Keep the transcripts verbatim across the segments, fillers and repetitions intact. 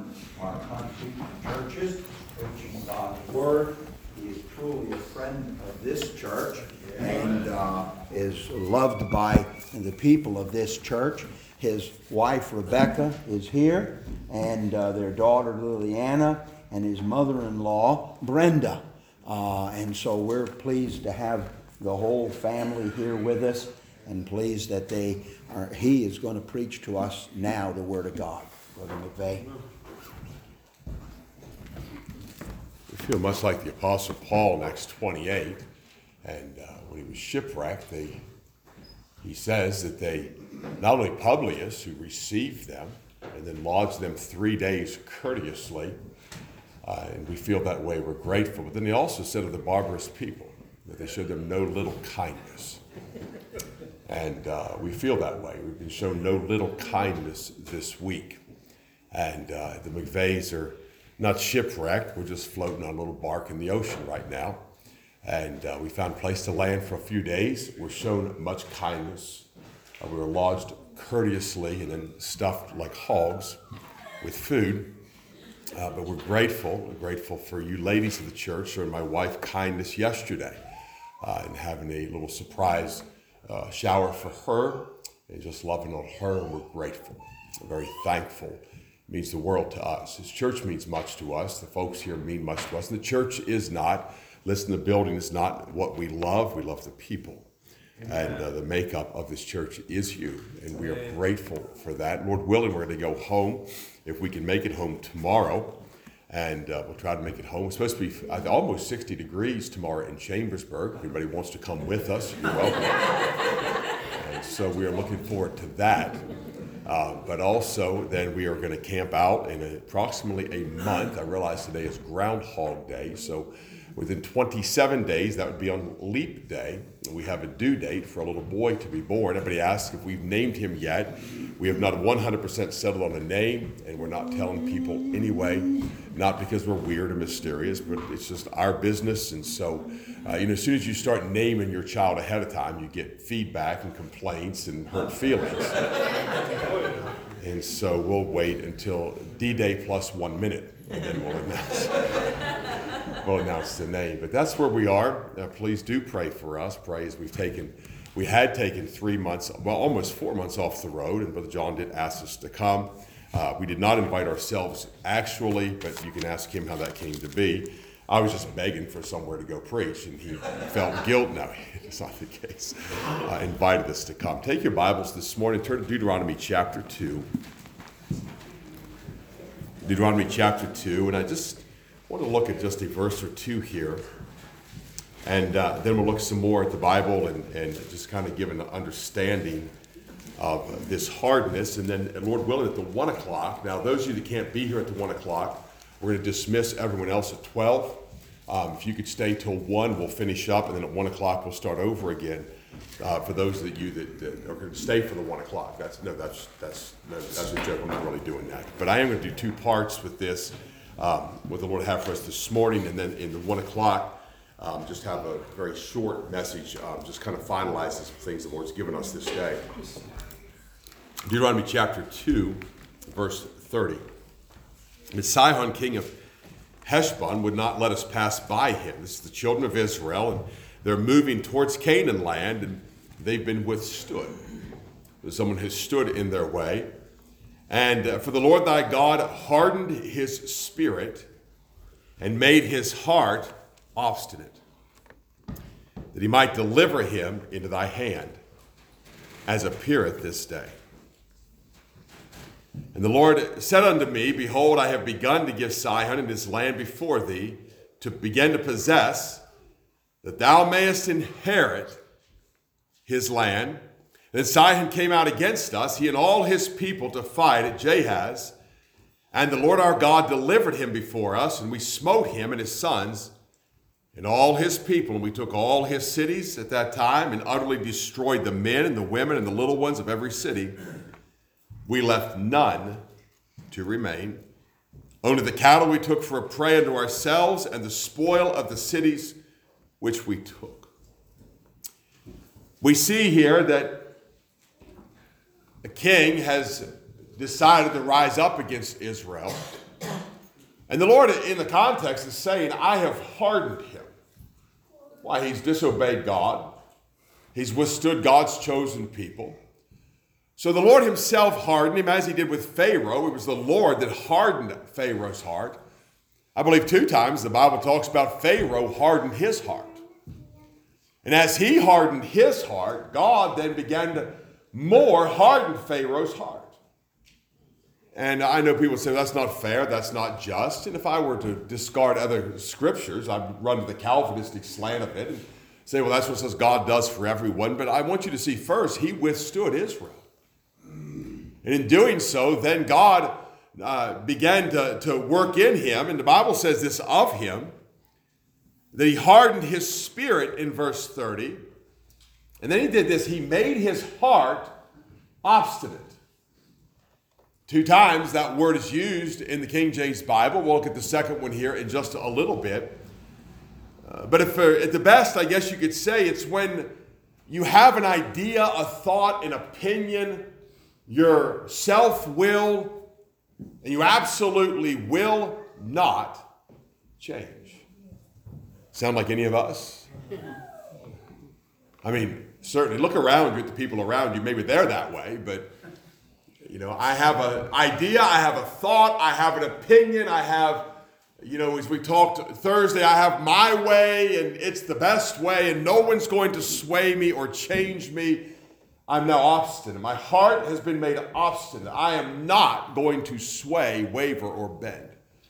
around our country, churches, preaching God's word. He is truly a friend of this church and uh, is loved by the people of this church. His wife Rebecca is here, and uh, their daughter Liliana, and his mother-in-law Brenda. Uh, and so we're pleased to have the whole family here with us, and pleased that they are. He is going to preach to us now the Word of God. Brother McVeigh. We feel much like the Apostle Paul in Acts twenty-eight, and uh, when he was shipwrecked, they, he says that they, not only Publius, who received them, and then lodged them three days courteously, uh, and we feel that way, we're grateful, but then he also said of the barbarous people, that they showed them no little kindness. And uh, we feel that way. We've been shown no little kindness this week. And uh, the McVeighs are not shipwrecked. We're just floating on a little bark in the ocean right now. And uh, we found a place to land for a few days. We're shown much kindness. Uh, we were lodged courteously and then stuffed like hogs with food. Uh, but we're grateful. We're grateful for you ladies of the church showing my wife kindness yesterday uh, and having a little surprise uh, shower for her and just loving on her. And we're grateful. We're very thankful. It means the world to us. This church means much to us. The folks here mean much to us. And the church is not, listen, the building is not what we love. We love the people. Amen. And uh, the makeup of this church is you. And we are grateful for that. Lord willing, we're going to go home if we can make it home tomorrow. And uh, we'll try to make it home. It's supposed to be uh, almost sixty degrees tomorrow in Chambersburg. If anybody wants to come with us, you're welcome. And so we are looking forward to that. Uh, but also, then we are going to camp out in approximately a month. I realize today is Groundhog Day, so within twenty-seven days, that would be on Leap Day, we have a due date for a little boy to be born. Everybody asks if we've named him yet. We have not one hundred percent settled on a name, and we're not telling people anyway, not because we're weird or mysterious, but it's just our business. And so, uh, you know, as soon as you start naming your child ahead of time, you get feedback and complaints and hurt feelings. And so we'll wait until D-Day plus one minute, and then we'll announce we'll announce the name. But that's where we are. Uh, please do pray for us. Pray as we've taken, we had taken three months, well, almost four months off the road, and Brother John did ask us to come. Uh, we did not invite ourselves actually, but you can ask him how that came to be. I was just begging for somewhere to go preach, and he felt guilt. No, it's not the case. Uh, invited us to come. Take your Bibles this morning. Turn to Deuteronomy chapter two. Deuteronomy chapter two, and I just want to look at just a verse or two here, and uh, then we'll look some more at the Bible and, and just kind of give an understanding of this hardness. And then, Lord willing, at the one o'clock, now those of you that can't be here at the one o'clock, we're going to dismiss everyone else at twelve. Um, if you could stay till one, we'll finish up, and then at one o'clock we'll start over again. Uh, for those of you that, that are going to stay for the one o'clock, that's no, that's that's no, that's a joke. I'm not really doing that, but I am going to do two parts with this. Um, what the Lord have for us this morning, and then in the one o'clock, um, just have a very short message, um, just kind of finalizes some things the Lord's given us this day. Deuteronomy chapter two, verse thirty. And Sihon, king of Heshbon, would not let us pass by him. This is the children of Israel, and they're moving towards Canaan land, and they've been withstood. Someone has stood in their way. And uh, for the Lord thy God hardened his spirit and made his heart obstinate, that he might deliver him into thy hand, as appeareth this day. And the Lord said unto me, Behold, I have begun to give Sihon and his land before thee, to begin to possess, that thou mayest inherit his land. Then Sihon came out against us, he and all his people, to fight at Jahaz. And the Lord our God delivered him before us, and we smote him and his sons and all his people. And we took all his cities at that time and utterly destroyed the men and the women and the little ones of every city. We left none to remain. Only the cattle we took for a prey unto ourselves, and the spoil of the cities which we took. We see here that a king has decided to rise up against Israel, And the Lord, in the context, is saying, I have hardened him. Why? He's disobeyed God. He's withstood God's chosen people. So the Lord himself hardened him, as he did with Pharaoh. It was the Lord that hardened Pharaoh's heart. I believe two times the Bible talks about Pharaoh hardened his heart. And as he hardened his heart, God then began to more harden Pharaoh's heart. And I know people say, that's not fair, that's not just. And if I were to discard other scriptures, I'd run to the Calvinistic slant of it and say, well, that's what says God does for everyone. But I want you to see first, he withstood Israel. And in doing so, then God uh, began to, to work in him. And the Bible says this of him, that he hardened his spirit in verse thirty. And then he did this, he made his heart obstinate. Two times that word is used in the King James Bible. We'll look at the second one here in just a little bit. Uh, but if uh, at the best, I guess you could say it's when you have an idea, a thought, an opinion, your self-will, and you absolutely will not change. Sound like any of us? I mean, certainly look around you at the people around you. Maybe they're that way, but you know, I have an idea, I have a thought, I have an opinion, I have, you know, as we talked Thursday, I have my way and it's the best way and no one's going to sway me or change me. I'm now obstinate. My heart has been made obstinate. I am not going to sway, waver, or bend.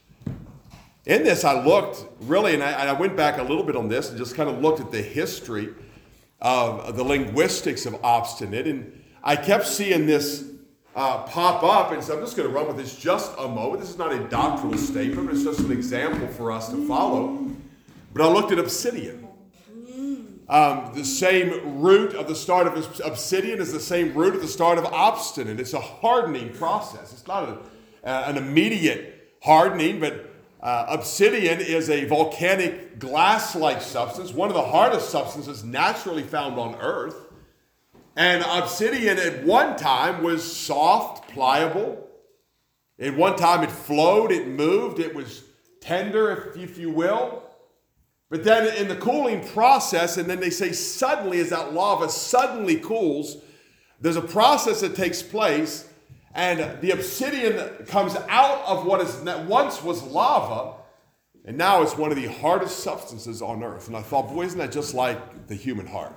In this, I looked really, and I, and I went back a little bit on this and just kind of looked at the history of the linguistics of obstinate, and I kept seeing this Uh, pop up, and so I'm just going to run with this just a moment. This is not a doctrinal statement, but it's just an example for us to follow. But I looked at obsidian. Um, the same root of the start of obsidian is the same root at the start of obstinate. It's a hardening process. It's not a, uh, an immediate hardening, but uh, obsidian is a volcanic glass-like substance, one of the hardest substances naturally found on earth. And obsidian at one time was soft, pliable. At one time it flowed, it moved, it was tender, if, if you will. But then in the cooling process, and then they say suddenly, as that lava suddenly cools, there's a process that takes place, and the obsidian comes out of what is once was lava, and now it's one of the hardest substances on earth. And I thought, boy, isn't that just like the human heart?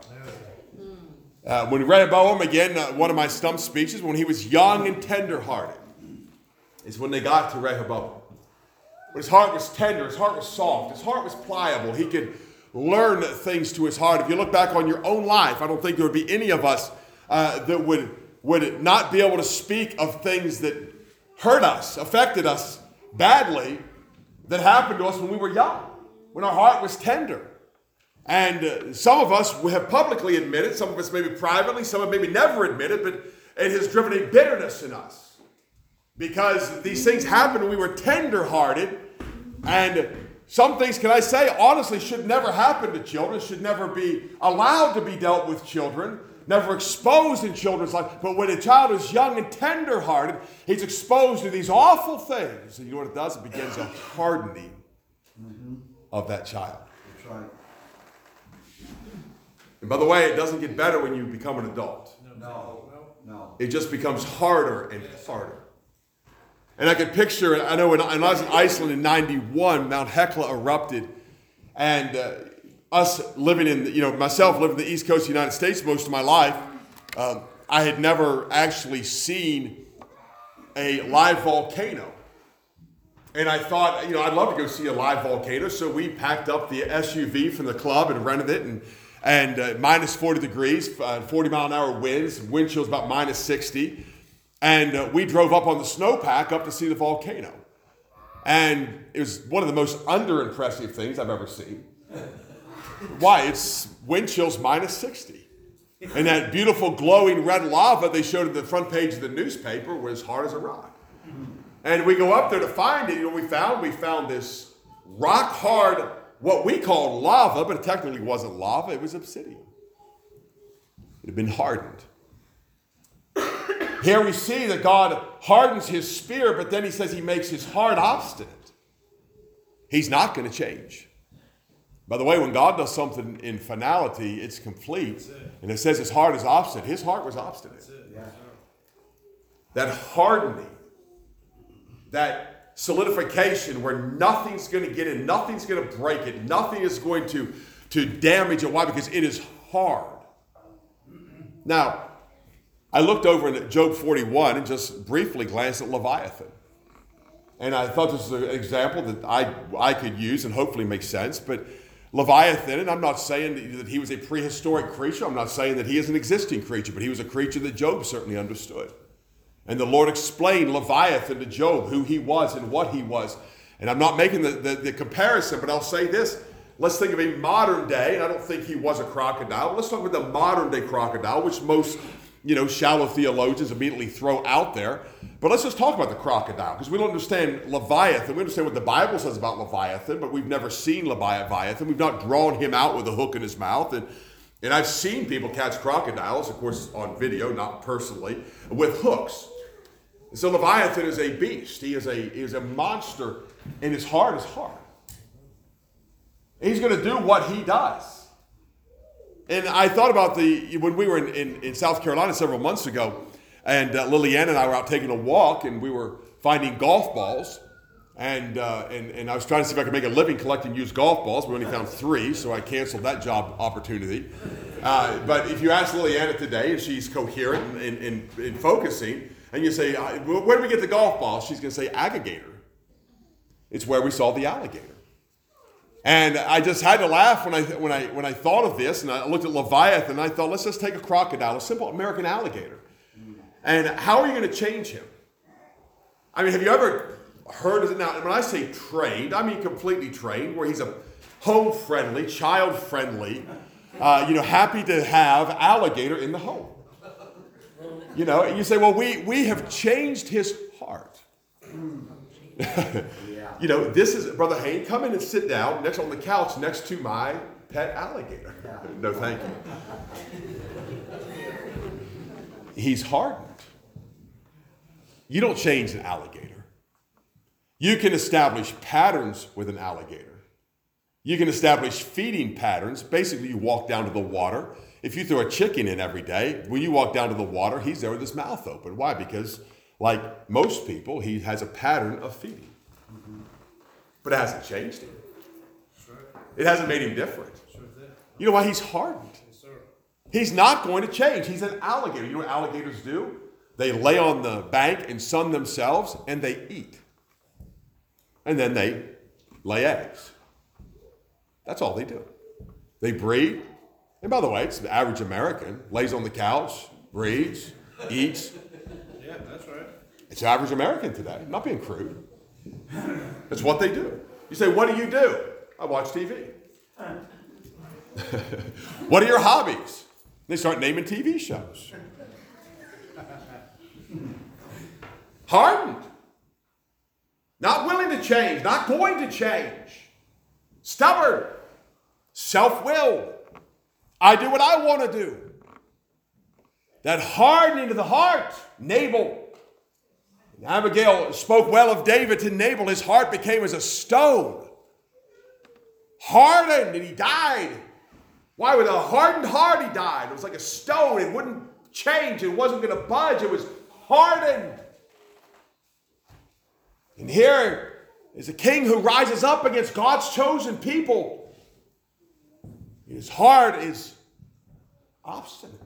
Uh, when we read about him again, uh, one of my stump speeches, when he was young and tender-hearted, is when they got to Rehoboam. When his heart was tender, his heart was soft, his heart was pliable. He could learn things to his heart. If you look back on your own life, I don't think there would be any of us uh, that would, would not be able to speak of things that hurt us, affected us badly, that happened to us when we were young, when our heart was tender. And uh, some of us have publicly admitted, some of us maybe privately, some have maybe never admitted, but it has driven a bitterness in us. Because these things happened when we were tender-hearted, and some things, can I say, honestly should never happen to children, should never be allowed to be dealt with children, never exposed in children's life. But when a child is young and tender-hearted, he's exposed to these awful things. And you know what it does? It begins a hardening mm-hmm. of that child. That's right. And by the way, it doesn't get better when you become an adult. No, no. It just becomes harder and harder. And I could picture, I know when I was in Iceland in ninety-one, Mount Hekla erupted. And uh, us living in, you know, myself living in the East Coast of the United States most of my life, uh, I had never actually seen a live volcano. And I thought, you know, I'd love to go see a live volcano. So we packed up the S U V from the club and rented it, and And uh, minus forty degrees, uh, forty mile an hour winds, wind chills about minus sixty. And uh, we drove up on the snowpack up to see the volcano. And it was one of the most under-impressive things I've ever seen. Why? It's wind chills minus sixty. And that beautiful glowing red lava they showed at the front page of the newspaper was hard as a rock. And we go up there to find it. You know what we found? We found this rock-hard, what we called lava, but it technically wasn't lava, it was obsidian. It had been hardened. Here we see that God hardens his spirit, but then he says he makes his heart obstinate. He's not going to change. By the way, when God does something in finality, it's complete. And it says his heart is obstinate. His heart was obstinate. Yeah. That hardening, that solidification where nothing's going to get in, nothing's going to break it, nothing is going to, to damage it. Why? Because it is hard. Now, I looked over in Job forty-one and just briefly glanced at Leviathan. And I thought this was an example that I, I could use and hopefully make sense. But Leviathan, and I'm not saying that he was a prehistoric creature. I'm not saying that he is an existing creature, but he was a creature that Job certainly understood. And the Lord explained Leviathan to Job, who he was and what he was. And I'm not making the, the, the comparison, but I'll say this. Let's think of a modern day, and I don't think he was a crocodile. Let's talk about the modern day crocodile, which most, you know, shallow theologians immediately throw out there. But let's just talk about the crocodile, because we don't understand Leviathan. We understand what the Bible says about Leviathan, but we've never seen Leviathan. We've not drawn him out with a hook in his mouth. And, and I've seen people catch crocodiles, of course, on video, not personally, with hooks. And so Leviathan is a beast. He is a, he is a monster, and his heart is hard. He's going to do what he does. And I thought about the, when we were in, in, in South Carolina several months ago, and uh, Lillian and I were out taking a walk, and we were finding golf balls, and, uh, and, and I was trying to see if I could make a living collecting used golf balls. We only found three, so I canceled that job opportunity. Uh, but if you ask Lillian today, and she's coherent in, in, in focusing, and you say, where did we get the golf balls? She's going to say, Alligator. It's where we saw the alligator. And I just had to laugh when I when I when I thought of this, and I looked at Leviathan, and I thought, let's just take a crocodile, a simple American alligator, and how are you going to change him? I mean, have you ever heard of it? Now, when I say trained, I mean completely trained, where he's a home-friendly, child-friendly, uh, you know, happy to have alligator in the home. You know, and you say, well, we we have changed his heart. You know, this is, Brother Hayne, come in and sit down next on the couch next to my pet alligator. No, thank you. He's hardened. You don't change an alligator. You can establish patterns with an alligator. You can establish feeding patterns. Basically, you walk down to the water. If you throw a chicken in every day, when you walk down to the water, he's there with his mouth open. Why? Because, like most people, he has a pattern of feeding. But it hasn't changed him. It hasn't made him different. You know why? He's hardened. He's not going to change. He's an alligator. You know what alligators do? They lay on the bank and sun themselves, and they eat. And then they lay eggs. That's all they do. They breed. And by the way, it's the average American. Lays on the couch, breeds, eats. Yeah, that's right. It's the average American today. I'm not being crude. That's what they do. You say, what do you do? I watch T V. What are your hobbies? They start naming T V shows. Hardened. Not willing to change. Not going to change. Stubborn. Self-willed. I do what I want to do. That hardening of the heart. Nabal. Abigail spoke well of David to Nabal. His heart became as a stone. Hardened, and he died. Why? With a hardened heart he died. It was like a stone. It wouldn't change. It wasn't going to budge. It was hardened. And here is a king who rises up against God's chosen people. His heart is obstinate.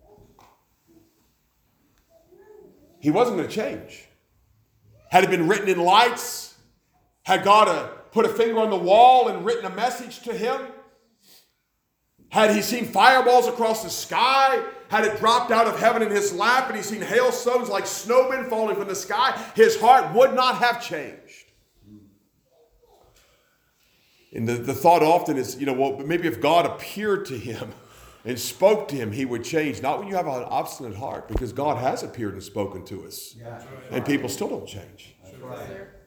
He wasn't going to change. Had it been written in lights? Had God uh, put a finger on the wall and written a message to him? Had he seen fireballs across the sky? Had it dropped out of heaven in his lap and he seen hailstones like snowmen falling from the sky? His heart would not have changed. And the, the thought often is, you know, well, maybe if God appeared to him and spoke to him, he would change. Not when you have an obstinate heart, because God has appeared and spoken to us. Yeah. And people still don't change. Right.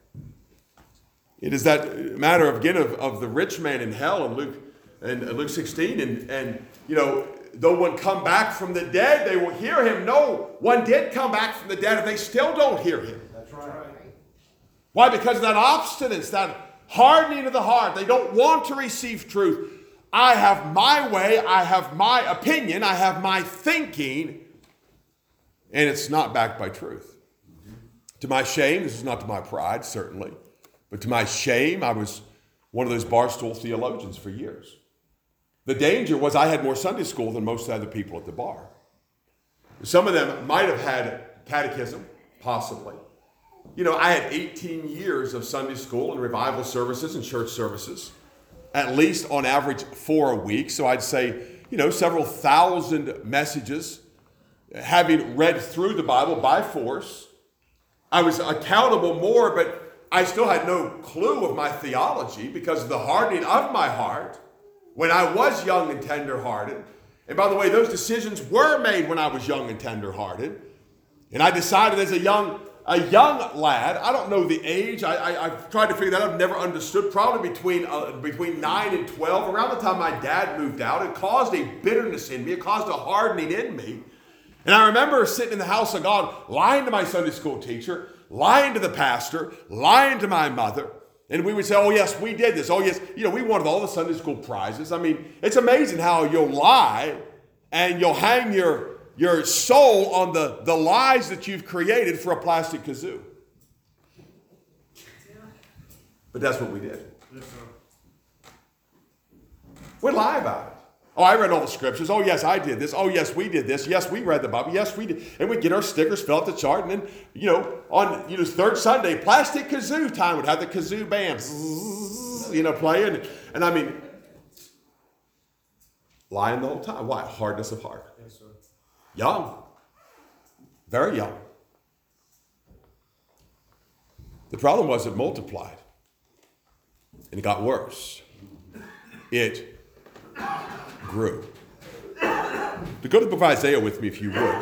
It is that matter of, again, of, of the rich man in hell in Luke, in Luke sixteen. And, and, you know, though one come back from the dead, they will hear him. No, one did come back from the dead and they still don't hear him. That's right. Why? Because of that obstinance, that hardening of the heart. They don't want to receive truth. I have my way, I have my opinion, I have my thinking, and it's not backed by truth. To my shame, this is not to my pride, certainly, but to my shame, I was one of those barstool theologians for years. The danger was I had more Sunday school than most other people at the bar. Some of them might have had catechism, possibly. You know, I had eighteen years of Sunday school and revival services and church services, at least on average four a week. So I'd say, you know, several thousand messages, having read through the Bible by force. I was accountable more, but I still had no clue of my theology because of the hardening of my heart when I was young and tender-hearted. And by the way, those decisions were made when I was young and tender-hearted. And I decided as a young a young lad, I don't know the age, I, I, I've tried to figure that out, I've never understood, probably between, uh, between nine and twelve, around the time my dad moved out. It caused a bitterness in me, it caused a hardening in me. And I remember sitting in the house of God, lying to my Sunday school teacher, lying to the pastor, lying to my mother. And we would say, oh yes, we did this. Oh yes, you know, we wanted all the Sunday school prizes. I mean, it's amazing how you'll lie and you'll hang your, your soul on the, the lies that you've created for a plastic kazoo. But that's what we did. We'd lie about it. Oh, I read all the scriptures. Oh, yes, I did this. Oh, yes, we did this. Yes, we read the Bible. Yes, we did. And we'd get our stickers, fill out the chart, and then, you know, on you know third Sunday, plastic kazoo time, would have the kazoo band, you know, playing. And I mean, lying the whole time. Why? Hardness of heart. Yes, sir. Young. Very young. The problem was it multiplied. And it got worse. It grew. To go to the book of Isaiah with me, if you would.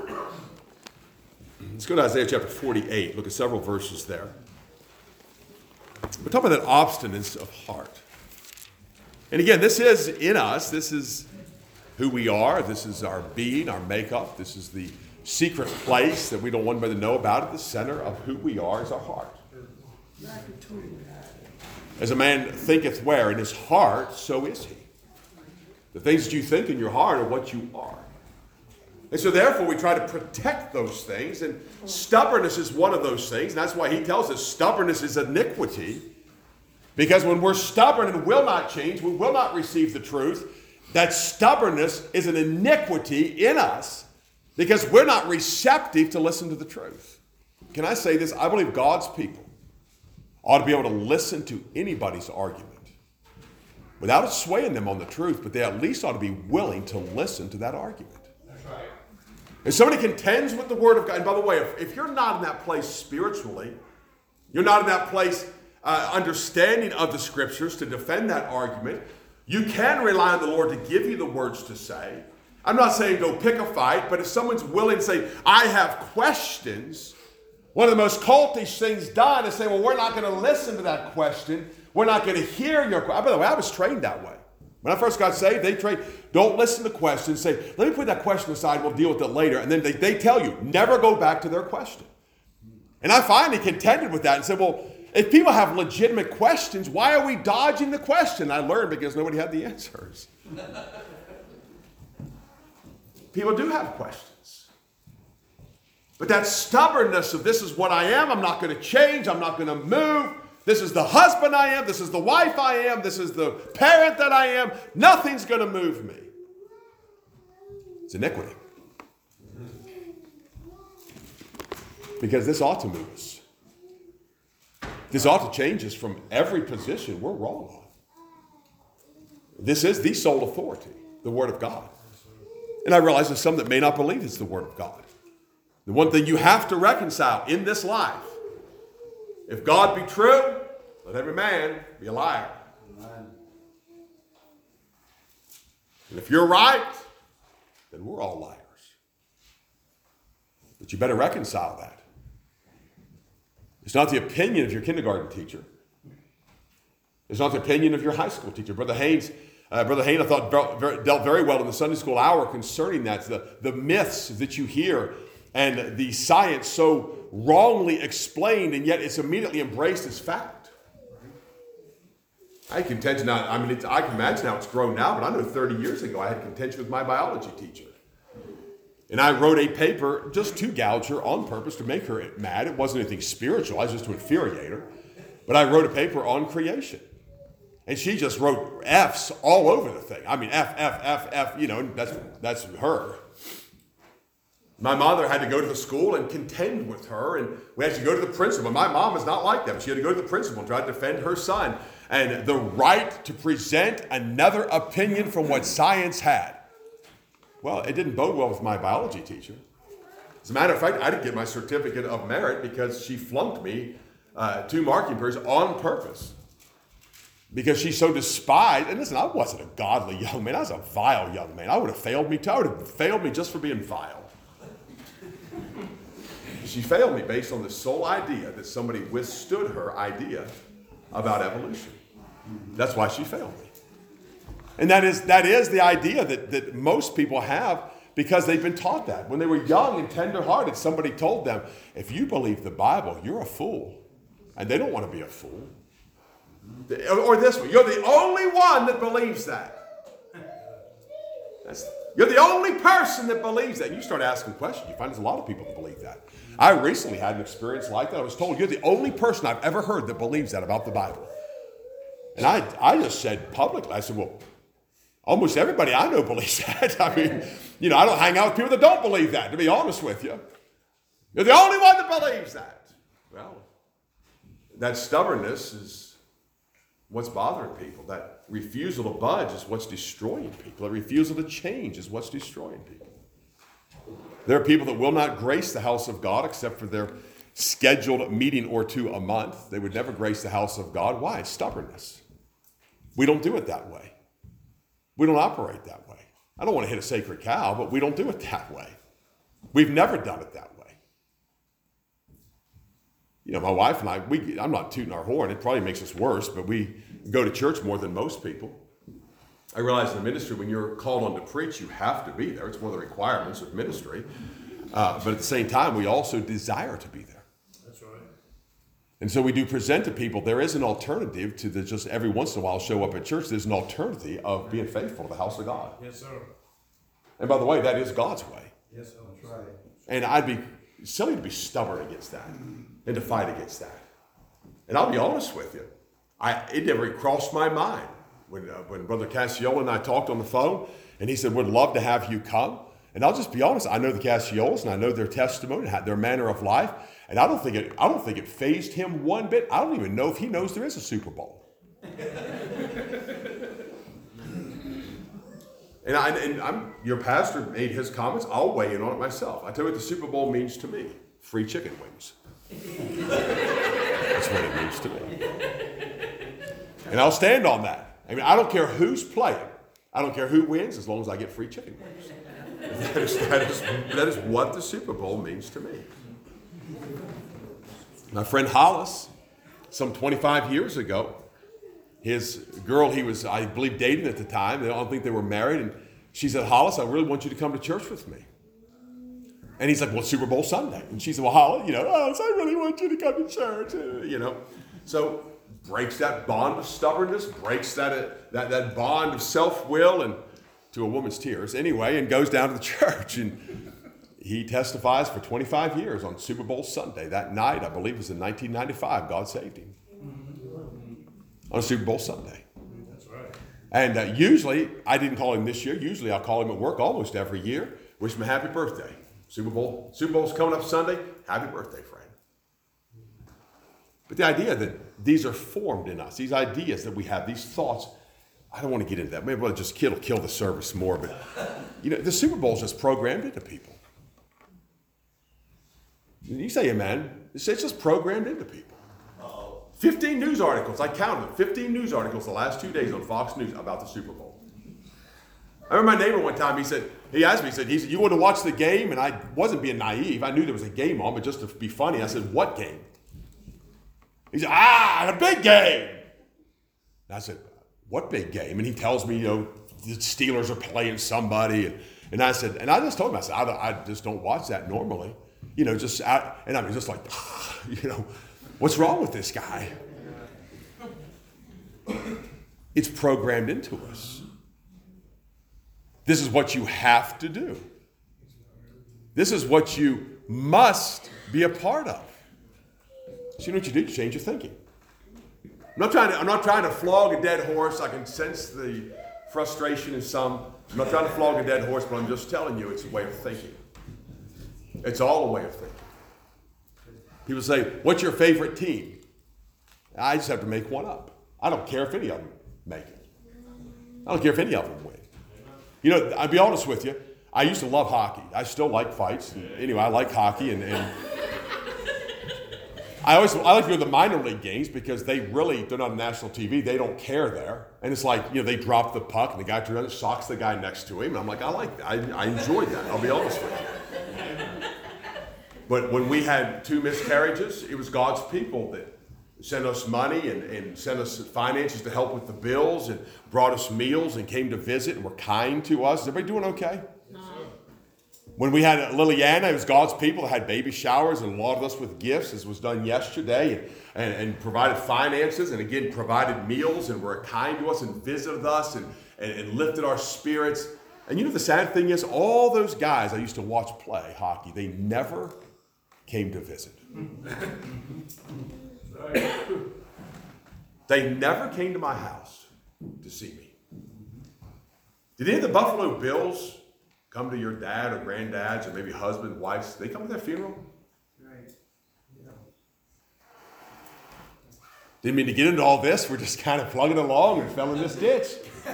Let's go to Isaiah chapter forty-eight. Look at several verses there. We're talking about that obstinance of heart. And again, this is in us. This is who we are. This is our being, our makeup. This is the secret place that we don't want anybody to know about. At the center of who we are is our heart. As a man thinketh where? In his heart, so is he. The things that you think in your heart are what you are. And so therefore we try to protect those things, and stubbornness is one of those things. And that's why he tells us stubbornness is iniquity. Because when we're stubborn and will not change, we will not receive the truth, that stubbornness is an iniquity in us because we're not receptive to listen to the truth. Can I say this? I believe God's people ought to be able to listen to anybody's argument without it swaying them on the truth, but they at least ought to be willing to listen to that argument. That's right. If somebody contends with the Word of God, and by the way, if, if you're not in that place spiritually, you're not in that place uh, understanding of the Scriptures to defend that argument, you can rely on the Lord to give you the words to say. I'm not saying go pick a fight, but if someone's willing to say, I have questions, one of the most cultish things done is say, well, we're not going to listen to that question. We're not going to hear your question. By the way, I was trained that way. When I first got saved, they trained, don't listen to questions. Say, let me put that question aside. We'll deal with it later. And then they, they tell you, never go back to their question. And I finally contended with that and said, well, if people have legitimate questions, why are we dodging the question? I learned because nobody had the answers. People do have questions. But that stubbornness of this is what I am, I'm not going to change, I'm not going to move. This is the husband I am, this is the wife I am, this is the parent that I am. Nothing's going to move me. It's iniquity. Because this ought to move us. This ought to change us from every position we're wrong on. This is the sole authority, the Word of God. And I realize there's some that may not believe it's the Word of God. The one thing you have to reconcile in this life, if God be true, let every man be a liar. Amen. And if you're right, then we're all liars. But you better reconcile that. It's not the opinion of your kindergarten teacher. It's not the opinion of your high school teacher. Brother Haynes, uh, Brother Haynes, I thought, dealt very well in the Sunday school hour concerning that. The, the myths that you hear and the science so wrongly explained, and yet it's immediately embraced as fact. I had contention now. I mean, it's, I can imagine how it's grown now, but I know thirty years ago I had contention with my biology teacher. And I wrote a paper just to gouge her on purpose to make her mad. It wasn't anything spiritual. I was just to infuriate her. But I wrote a paper on creation. And she just wrote F's all over the thing. I mean, F, F, F, F, you know, that's, that's her. My mother had to go to the school and contend with her. And we had to go to the principal. My mom was not like that. She had to go to the principal and try to defend her son. And the right to present another opinion from what science had. Well, it didn't bode well with my biology teacher. As a matter of fact, I didn't get my certificate of merit because she flunked me uh, two marking periods on purpose. Because she so despised, and listen, I wasn't a godly young man. I was a vile young man. I would have failed me too. I would have failed me just for being vile. She failed me based on the sole idea that somebody withstood her idea about evolution. That's why she failed me. And that is that is the idea that, that most people have because they've been taught that. When they were young and tender-hearted, somebody told them, if you believe the Bible, you're a fool. And they don't want to be a fool. Or this one, you're the only one that believes that. That's, you're the only person that believes that. And you start asking questions. You find there's a lot of people that believe that. I recently had an experience like that. I was told, you're the only person I've ever heard that believes that about the Bible. And I, I just said publicly, I said, well, almost everybody I know believes that. I mean, you know, I don't hang out with people that don't believe that, to be honest with you. You're the only one that believes that. Well, that stubbornness is what's bothering people. That refusal to budge is what's destroying people. That refusal to change is what's destroying people. There are people that will not grace the house of God except for their scheduled meeting or two a month. They would never grace the house of God. Why? Stubbornness. We don't do it that way. We don't operate that way. I don't want to hit a sacred cow, but we don't do it that way. We've never done it that way. You know, my wife and I, we, I'm not tooting our horn. It probably makes us worse, but we go to church more than most people. I realize in the ministry, when you're called on to preach, you have to be there. It's one of the requirements of ministry. Uh, but at the same time, we also desire to be there. That's right. And so we do present to people, there is an alternative to the just every once in a while show up at church. There's an alternative of being faithful to the house of God. Yes, sir. And by the way, that is God's way. Yes, sir. That's right. And I'd be silly to be stubborn against that and to fight against that. And I'll be honest with you. I, it never crossed my mind when, uh, when Brother Cassiola and I talked on the phone, and he said, would love to have you come. And I'll just be honest, I know the Cassiolas, and I know their testimony, their manner of life, and I don't think it, I don't think it fazed him one bit. I don't even know if he knows there is a Super Bowl. And, I, and I'm, your pastor made his comments. I'll weigh in on it myself. I tell you what the Super Bowl means to me. Free chicken wings. That's what it means to me. And I'll stand on that. I mean, I don't care who's playing. I don't care who wins as long as I get free chicken wings. That is, that is, that is what the Super Bowl means to me. My friend Hollis, some twenty-five years ago, his girl he was, I believe, dating at the time, I don't think they were married, and she said, Hollis, I really want you to come to church with me. And he's like, well, Super Bowl Sunday. And she said, well, Hollis, you know, Hollis, I really want you to come to church, you know. So breaks that bond of stubbornness, breaks that, uh, that, that bond of self-will, and to a woman's tears anyway, and goes down to the church. And he testifies for twenty-five years on Super Bowl Sunday. That night, I believe it was in nineteen ninety-five, God saved him. On Super Bowl Sunday. That's right. And uh, usually, I didn't call him this year. Usually, I'll call him at work almost every year. Wish him a happy birthday. Super Bowl. Super Bowl's coming up Sunday. Happy birthday, friend. But the idea that these are formed in us, these ideas that we have, these thoughts, I don't want to get into that. Maybe we'll just kill, kill the service more. But, you know, the Super Bowl's just programmed into people. You say amen. It's just programmed into people. fifteen news articles, I counted them, fifteen news articles the last two days on Fox News about the Super Bowl. I remember my neighbor one time, he said, he asked me, he said, he said, you want to watch the game? And I wasn't being naive. I knew there was a game on, but just to be funny, I said, what game? He said, ah, a big game. And I said, what big game? And he tells me, you know, the Steelers are playing somebody. And, and I said, and I just told him, I said, I, I just don't watch that normally. You know, just, I, and I was just like, you know, what's wrong with this guy? It's programmed into us. This is what you have to do. This is what you must be a part of. So you know what you do? You change your thinking. I'm not trying to, I'm not trying to flog a dead horse. I can sense the frustration in some. I'm not trying to flog a dead horse, but I'm just telling you it's a way of thinking. It's all a way of thinking. People say, what's your favorite team? I just have to make one up. I don't care if any of them make it. I don't care if any of them win. You know, I'll be honest with you. I used to love hockey. I still like fights. And anyway, I like hockey, and, and I always I like to go to the minor league games because they really, they're not on national T V. They don't care there. And it's like, you know, they drop the puck, and the guy turns around and socks the guy next to him. And I'm like, I like that. I, I enjoyed that. I'll be honest with you. But when we had two miscarriages, it was God's people that sent us money and, and sent us finances to help with the bills and brought us meals and came to visit and were kind to us. Is everybody doing okay? No. When we had Liliana, it was God's people that had baby showers and lauded us with gifts, as was done yesterday, and, and, and provided finances and again provided meals and were kind to us and visited us and, and, and lifted our spirits. And you know the sad thing is, all those guys I used to watch play hockey, they never came to visit. They never came to my house to see me. Did any of the Buffalo Bills come to your dad or granddad's or maybe husband, wives? Did they come to their funeral? Right. Yeah. Didn't mean to get into all this. We're just kind of plugging along and fell in this ditch.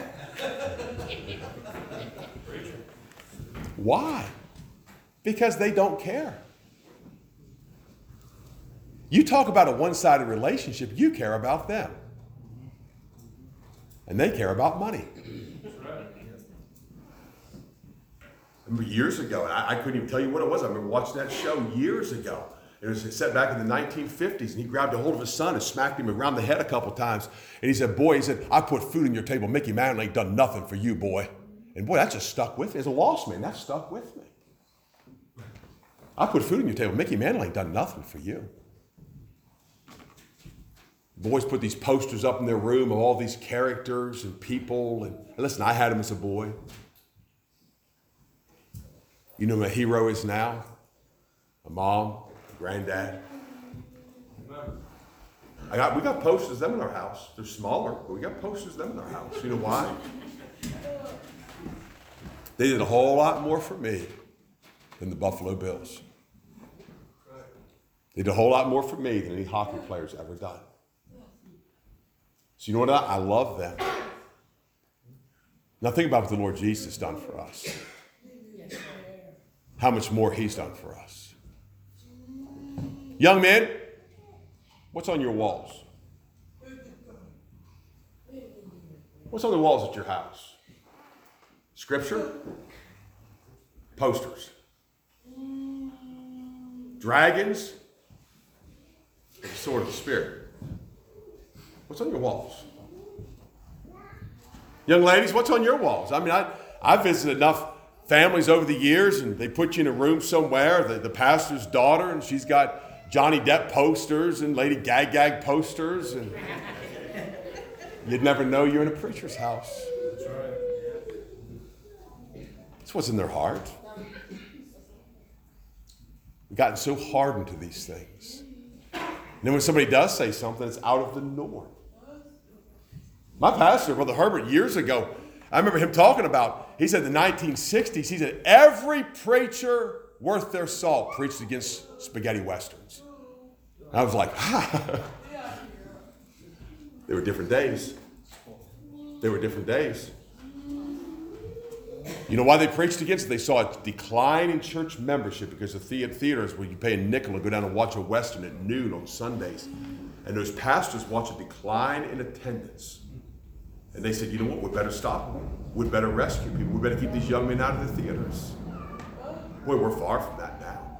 Why? Because they don't care. You talk about a one-sided relationship, you care about them. And they care about money. I remember years ago, and I, I couldn't even tell you what it was. I remember watching that show years ago. It was set back in the nineteen fifties, and he grabbed a hold of his son and smacked him around the head a couple times. And he said, boy, he said, I put food on your table. Mickey Mantle ain't done nothing for you, boy. And boy, that just stuck with me. As a lost man, that stuck with me. I put food on your table. Mickey Mantle ain't done nothing for you. Boys put these posters up in their room of all these characters and people. And, and listen, I had them as a boy. You know who my hero is now? My mom, my granddad. I got, we got posters of them in our house. They're smaller, but we got posters of them in our house. You know why? They did a whole lot more for me than the Buffalo Bills. They did a whole lot more for me than any hockey player's ever done. So you know what? I, I love them. Now think about what the Lord Jesus has done for us. How much more he's done for us. Young men, what's on your walls? What's on the walls at your house? Scripture? Posters? Dragons? The sword of the Spirit? What's on your walls? Young ladies, what's on your walls? I mean, I, I've visited enough families over the years, and they put you in a room somewhere, the, the pastor's daughter, and she's got Johnny Depp posters and Lady Gag Gag posters, and you'd never know you're in a preacher's house. That's right. That's what's in their heart. We've gotten so hardened to these things. And then when somebody does say something, it's out of the norm. My pastor, Brother Herbert, years ago, I remember him talking about, he said in the nineteen sixties, he said, every preacher worth their salt preached against spaghetti westerns. And I was like, ah. They were different days. They were different days. You know why they preached against it? They saw a decline in church membership because the theaters where you pay a nickel to go down and watch a western at noon on Sundays. And those pastors watched a decline in attendance. And they said, you know what, we better stop them. We better rescue people. We better keep these young men out of the theaters. Boy, we're far from that now.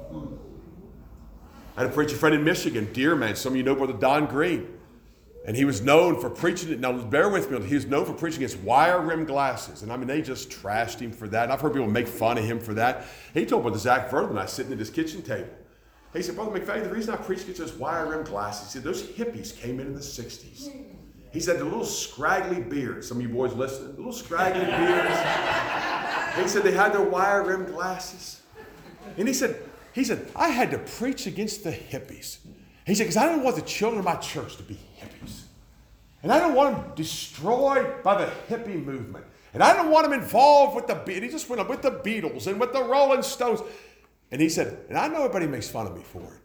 I had a preacher friend in Michigan, dear man. Some of you know Brother Don Green. And he was known for preaching it. Now, bear with me. He was known for preaching against wire-rimmed glasses. And I mean, they just trashed him for that. And I've heard people make fun of him for that. He told Brother Zach Verlin, I was sitting at his kitchen table. He said, Brother McVeigh, the reason I preach against those wire-rimmed glasses, he said, those hippies came in in the sixties. He said the little scraggly beards, some of you boys listening, the little scraggly beards. He said they had their wire-rimmed glasses. And he said, he said, I had to preach against the hippies. He said, because I didn't want the children of my church to be hippies. And I don't want them destroyed by the hippie movement. And I don't want them involved with the Beatles. He just went up with the Beatles and with the Rolling Stones. And he said, and I know everybody makes fun of me for it.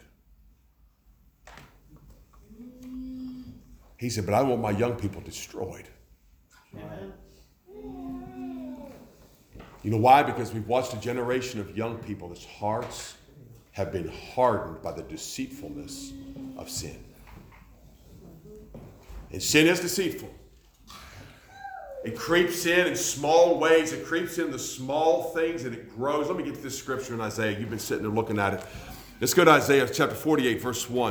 He said, but I want my young people destroyed. You know why? Because we've watched a generation of young people whose hearts have been hardened by the deceitfulness of sin. And sin is deceitful. It creeps in in small ways. It creeps in the small things and it grows. Let me get to this scripture in Isaiah. You've been sitting there looking at it. Let's go to Isaiah chapter forty-eight, verse one.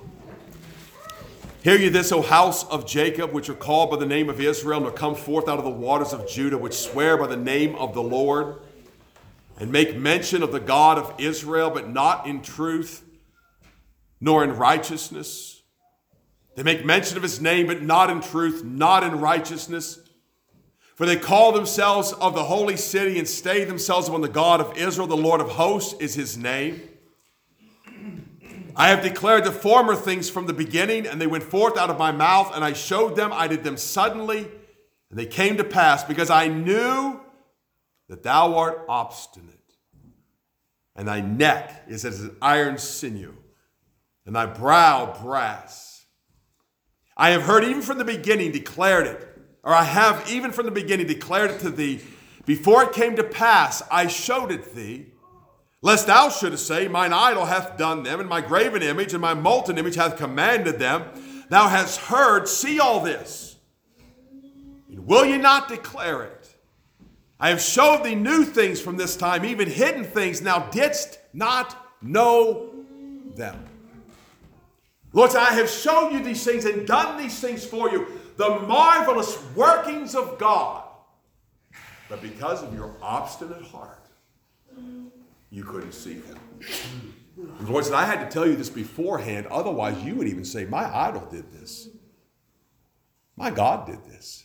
Hear ye this, O house of Jacob, which are called by the name of Israel, and are come forth out of the waters of Judah, which swear by the name of the Lord, and make mention of the God of Israel, but not in truth, nor in righteousness. They make mention of his name, but not in truth, not in righteousness. For they call themselves of the holy city and stay themselves upon the God of Israel. The Lord of hosts is his name. I have declared the former things from the beginning, and they went forth out of my mouth, and I showed them, I did them suddenly, and they came to pass, because I knew that thou art obstinate, and thy neck is as an iron sinew, and thy brow brass. I have heard even from the beginning declared it, or I have even from the beginning declared it to thee. Before it came to pass, I showed it thee, lest thou shouldest say, mine idol hath done them, and my graven image and my molten image hath commanded them. Thou hast heard, see all this. And will ye not declare it? I have showed thee new things from this time, even hidden things, thou didst not know them. Lord, I have shown you these things and done these things for you, the marvelous workings of God. But because of your obstinate heart, you couldn't see them. The Lord said, I had to tell you this beforehand, otherwise you would even say, my idol did this. My God did this.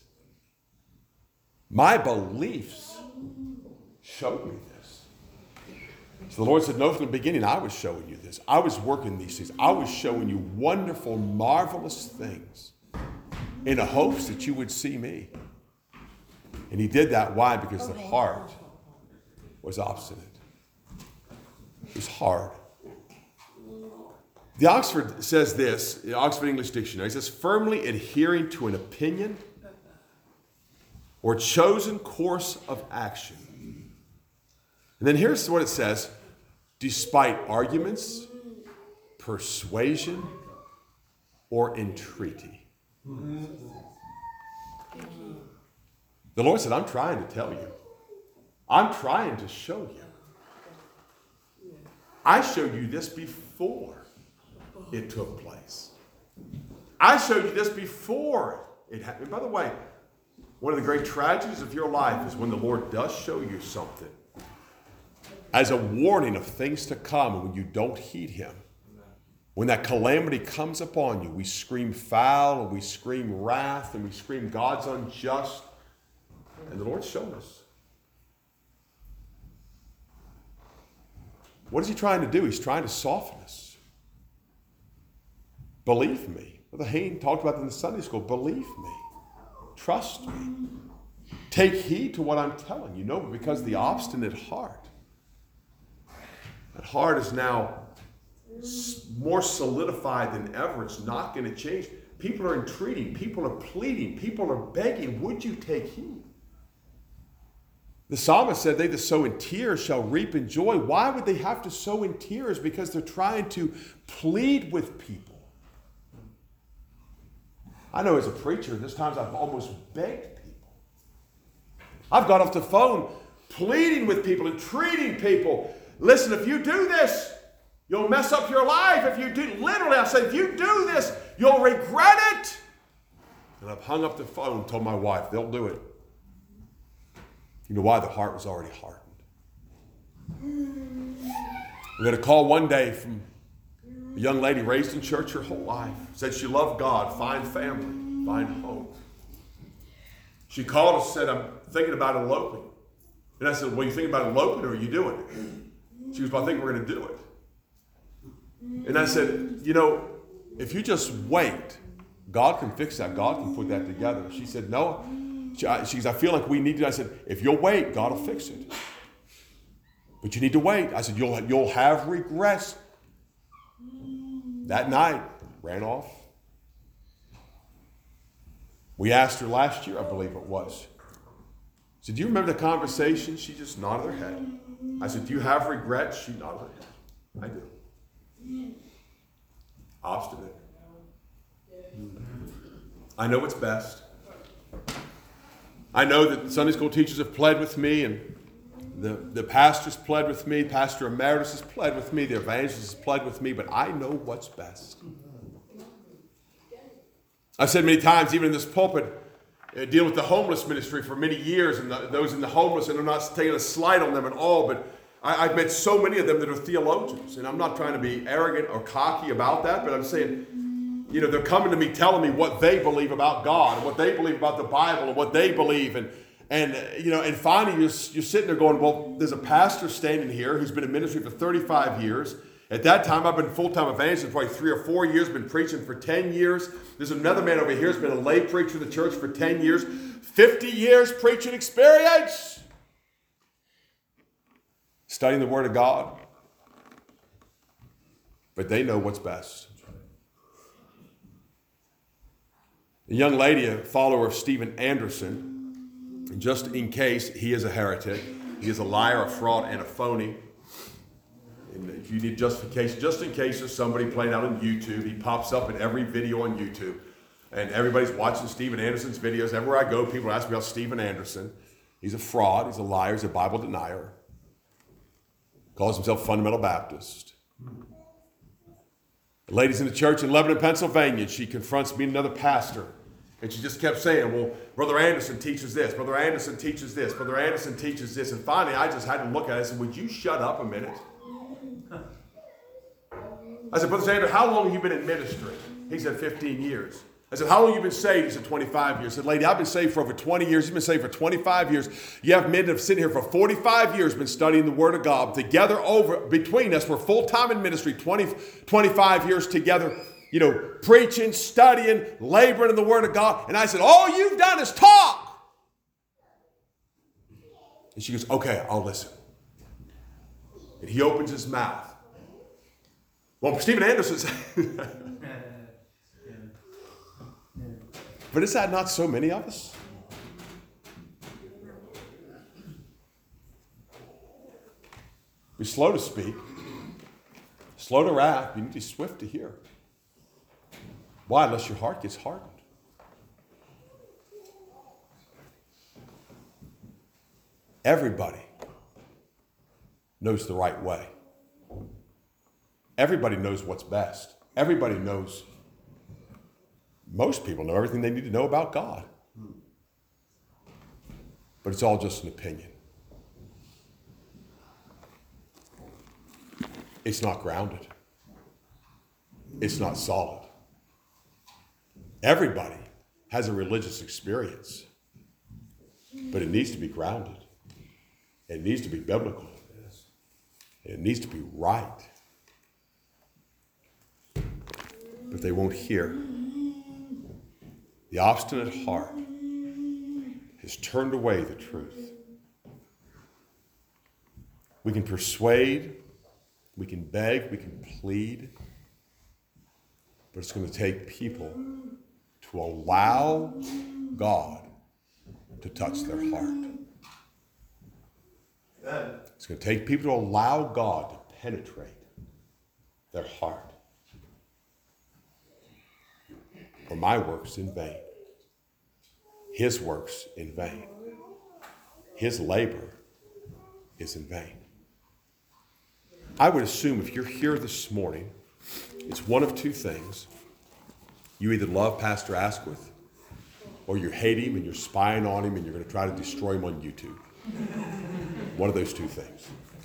My beliefs showed me this. So the Lord said, no, from the beginning I was showing you this. I was working these things. I was showing you wonderful, marvelous things in the hopes that you would see me. And he did that. Why? Because the heart was obstinate. It was hard. The Oxford says this, the Oxford English Dictionary, it says, firmly adhering to an opinion or chosen course of action. And then here's what it says, despite arguments, persuasion, or entreaty. The Lord said, I'm trying to tell you. I'm trying to show you. I showed you this before it took place. I showed you this before it happened. By the way, one of the great tragedies of your life is when the Lord does show you something as a warning of things to come, and when you don't heed him. When that calamity comes upon you, we scream foul, and we scream wrath, and we scream God's unjust. And the Lord's shown us. What is he trying to do? He's trying to soften us. Believe me. Brother Hayne talked about it in the Sunday school. Believe me. Trust me. Take heed to what I'm telling you. No, because the obstinate heart, that heart is now more solidified than ever. It's not going to change. People are entreating. People are pleading. People are begging. Would you take heed? The psalmist said, they that sow in tears shall reap in joy. Why would they have to sow in tears? Because they're trying to plead with people. I know as a preacher, there's times I've almost begged people. I've got off the phone pleading with people, entreating people. Listen, if you do this, you'll mess up your life. If you do, literally, I said, if you do this, you'll regret it. And I've hung up the phone and told my wife, they'll do it. You know why? The heart was already hardened. We got a call one day from a young lady raised in church her whole life. Said she loved God, fine family. find hope. She called and said, I'm thinking about eloping. And I said, well, you thinking about eloping or are you doing it? She goes, well, I think we're going to do it. And I said, you know, if you just wait, God can fix that. God can put that together. She said, no. She, I, she goes, I feel like we need to. I said, if you'll wait, God will fix it. But you need to wait. I said, you'll, you'll have regrets. That night, ran off. We asked her last year, I believe it was. I said, do you remember the conversation? She just nodded her head. I said, do you have regrets? She nodded her head. I do. Obstinate. I know what's best. I know that Sunday school teachers have pled with me, and the, the pastors pled with me, Pastor Emeritus has pled with me, the evangelist has pled with me, but I know what's best. I've said many times, even in this pulpit, uh, dealing with the homeless ministry for many years, and the, those in the homeless, and I'm not taking a slight on them at all, but I, I've met so many of them that are theologians, and I'm not trying to be arrogant or cocky about that, but I'm saying, you know, they're coming to me telling me what they believe about God, and what they believe about the Bible, and what they believe, and and uh, you know, and finally you're, you're sitting there going, well, there's a pastor standing here who's been in ministry for thirty-five years. At that time, I've been full-time evangelist for probably three or four years, been preaching for ten years. There's another man over here who's been a lay preacher in the church for ten years. fifty years preaching experience. Studying the Word of God. But they know what's best. A young lady, a follower of Stephen Anderson, just in case he is a heretic, he is a liar, a fraud, and a phony. And if you need justification, just in case there's somebody playing out on YouTube, he pops up in every video on YouTube. And everybody's watching Stephen Anderson's videos. Everywhere I go, people ask me about Stephen Anderson. He's a fraud, he's a liar, he's a Bible denier. Calls himself Fundamental Baptist. The lady's in the church in Lebanon, Pennsylvania. She confronts me and another pastor. And she just kept saying, well, Brother Anderson teaches this. Brother Anderson teaches this. Brother Anderson teaches this. And finally, I just had to look at it and said, would you shut up a minute? I said, Brother Sanders, how long have you been in ministry? He said, fifteen years. I said, how long have you been saved? He said, twenty-five years. I said, lady, I've been saved for over twenty years. You've been saved for twenty-five years. You have men that have sitting here for forty-five years, been studying the Word of God. Together over, between us, we're full-time in ministry, twenty, twenty-five years together, you know, preaching, studying, laboring in the Word of God. And I said, all you've done is talk. And she goes, okay, I'll listen. And he opens his mouth. Well, Stephen Anderson said, but is that not so many of us? Be slow to speak, slow to wrath, you need to be swift to hear. Why? Unless your heart gets hardened. Everybody knows the right way. Everybody knows what's best. Everybody knows, most people know everything they need to know about God. But it's all just an opinion. It's not grounded. It's not solid. Everybody has a religious experience, but it needs to be grounded. It needs to be biblical. It needs to be right. But they won't hear. The obstinate heart has turned away the truth. We can persuade, we can beg, we can plead, but it's going to take people to allow God to touch their heart. It's going to take people to allow God to penetrate their heart. For my work's in vain. His work's in vain. His labor is in vain. I would assume if you're here this morning, it's one of two things. You either love Pastor Asquith, or you hate him and you're spying on him and you're going to try to destroy him on YouTube. One of those two things.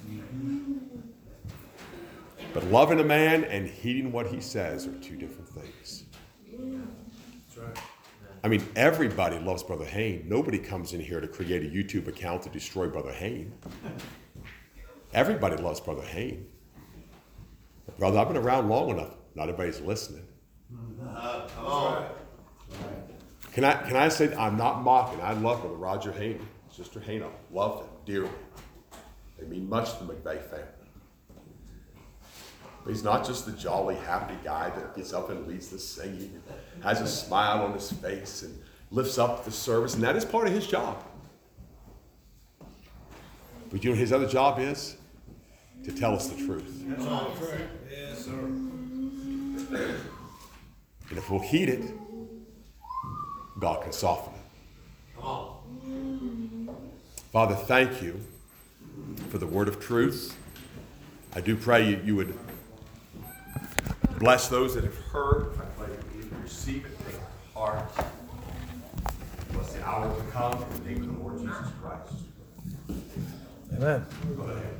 But loving a man and heeding what he says are two different things. That's right. I mean, everybody loves Brother Hayne. Nobody comes in here to create a YouTube account to destroy Brother Hayne. Everybody loves Brother Hayne. Brother, I've been around long enough. Not everybody's listening. That's right. Can I, can I say, I'm not mocking. I love Brother Roger Hayne, Sister Hayne. I love them dearly. They mean much to the McVeigh family. But he's not just the jolly, happy guy that gets up and leads the singing, and has a smile on his face, and lifts up the service, and that is part of his job. But you know what his other job is? To tell us the truth. That's all that's right. Yes, sir. And if we'll heed it, God can soften it. Come on. Father, thank you for the word of truth. I do pray you, you would bless those that have heard. I pray you would receive it, take it to heart. Bless the hour to come in the name of the Lord Jesus Christ. Amen. Go ahead.